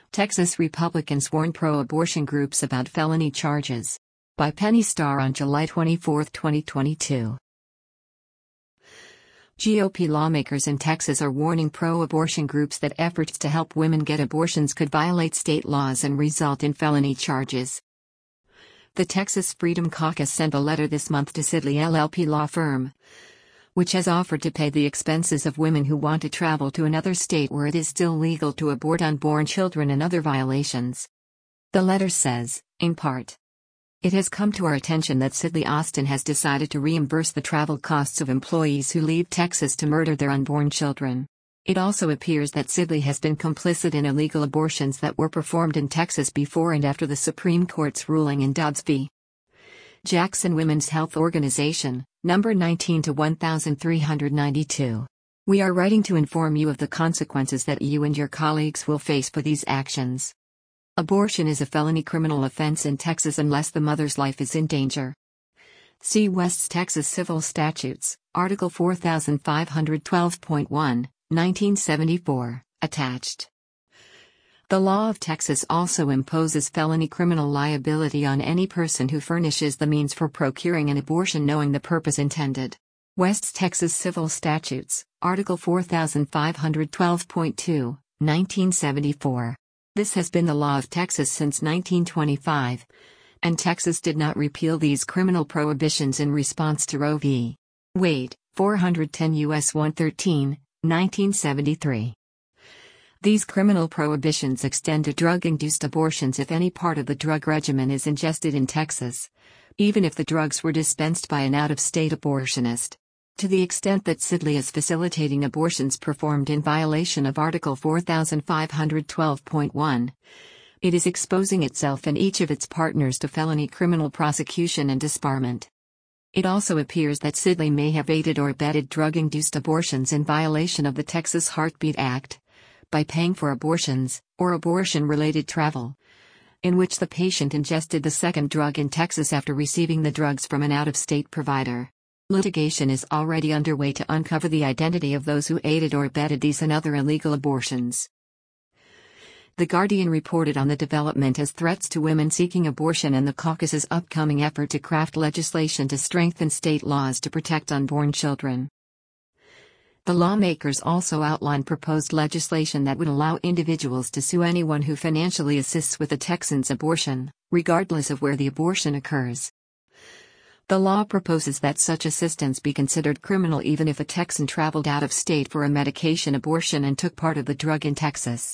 Texas Republicans warn pro-abortion groups about felony charges. By Penny Starr on July 24, 2022. GOP lawmakers in Texas are warning pro-abortion groups that efforts to help women get abortions could violate state laws and result in felony charges. The Texas Freedom Caucus sent a letter this month to Sidley LLP law firm, which has offered to pay the expenses of women who want to travel to another state where it is still legal to abort unborn children and other violations. The letter says, in part, "It has come to our attention that Sidley Austin has decided to reimburse the travel costs of employees who leave Texas to murder their unborn children. It also appears that Sidley has been complicit in illegal abortions that were performed in Texas before and after the Supreme Court's ruling in Dobbs v. Jackson Women's Health Organization, number 19-1392. We are writing to inform you of the consequences that you and your colleagues will face for these actions. Abortion is a felony criminal offense in Texas unless the mother's life is in danger. See West Texas Civil Statutes, Article 4512.1, 1974, attached. The law of Texas also imposes felony criminal liability on any person who furnishes the means for procuring an abortion knowing the purpose intended. West Texas Civil Statutes, Article 4512.2, 1974. This has been the law of Texas since 1925, and Texas did not repeal these criminal prohibitions in response to Roe v. Wade, 410 U.S. 113, 1973. These criminal prohibitions extend to drug-induced abortions if any part of the drug regimen is ingested in Texas, even if the drugs were dispensed by an out-of-state abortionist. To the extent that Sidley is facilitating abortions performed in violation of Article 4512.1, it is exposing itself and each of its partners to felony criminal prosecution and disbarment. It also appears that Sidley may have aided or abetted drug-induced abortions in violation of the Texas Heartbeat Act, by paying for abortions, or abortion-related travel, in which the patient ingested the second drug in Texas after receiving the drugs from an out-of-state provider. Litigation is already underway to uncover the identity of those who aided or abetted these and other illegal abortions. The Guardian reported on the development as threats to women seeking abortion and the caucus's upcoming effort to craft legislation to strengthen state laws to protect unborn children. The lawmakers also outlined proposed legislation that would allow individuals to sue anyone who financially assists with a Texan's abortion, regardless of where the abortion occurs. The law proposes that such assistance be considered criminal even if a Texan traveled out of state for a medication abortion and took part of the drug in Texas.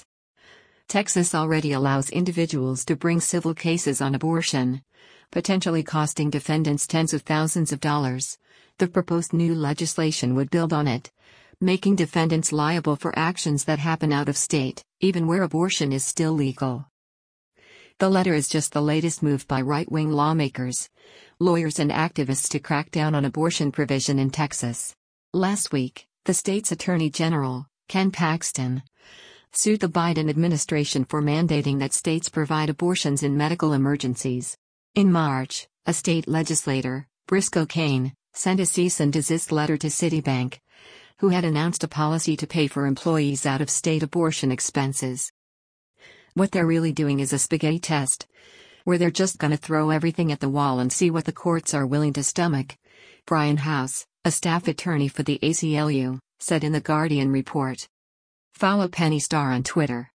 Texas already allows individuals to bring civil cases on abortion, potentially costing defendants tens of thousands of dollars. The proposed new legislation would build on it, making defendants liable for actions that happen out of state, even where abortion is still legal. The letter is just the latest move by right-wing lawmakers, lawyers and activists to crack down on abortion provision in Texas. Last week, the state's Attorney General, Ken Paxton, sued the Biden administration for mandating that states provide abortions in medical emergencies. In March, a state legislator, Briscoe Cain, sent a cease and desist letter to Citibank, who had announced a policy to pay for employees' out-of-state abortion expenses. What they're really doing is a spaghetti test, where they're just gonna throw everything at the wall and see what the courts are willing to stomach, Brian House, a staff attorney for the ACLU, said in the Guardian report. Follow Penny Starr on Twitter.